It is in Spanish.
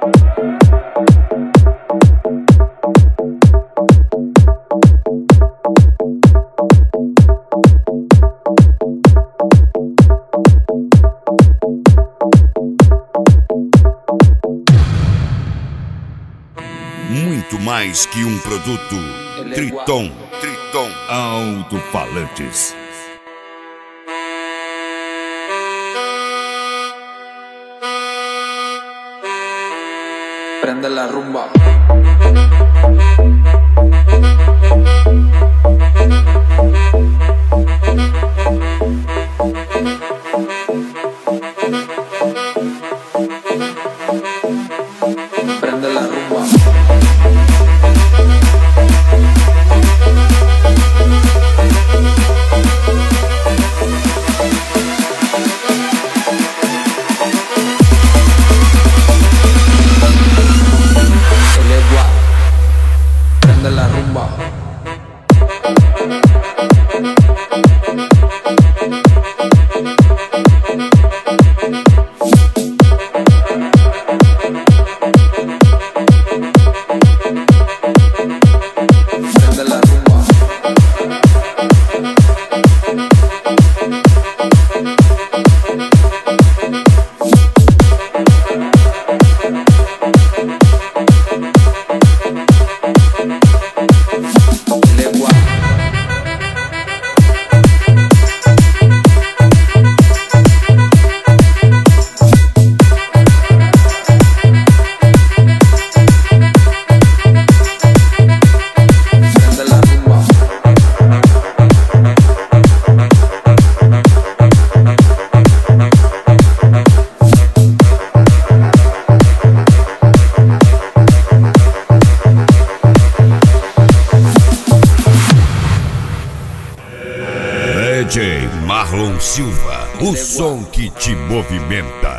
Muito mais que um produto. Triton Alto-Falantes. Prende la rumba. Prende la rumba. Prende la rumba. Prende la rumba. Legua. Prende la rumba. DJ Marlon Silva, o som que te movimenta.